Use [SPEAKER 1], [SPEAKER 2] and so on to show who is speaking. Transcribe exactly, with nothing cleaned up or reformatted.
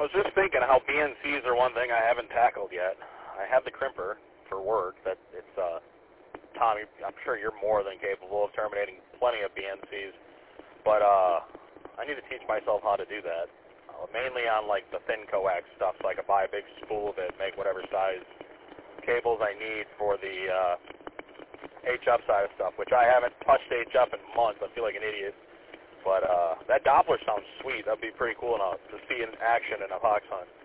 [SPEAKER 1] was just thinking how B N Cs are one thing I haven't tackled yet. I have the crimper for work. That it's uh, Tommy. I'm sure you're more than capable of terminating plenty of B N Cs, but uh, I need to teach myself how to do that. Uh, mainly on like the thin coax stuff, so I can buy a big spool of it, make whatever size cables I need for the uh, H F side of stuff, which I haven't touched H F in months. I feel like an idiot. But uh, that Doppler sounds sweet. That'd be pretty cool enough to see in action in a fox hunt.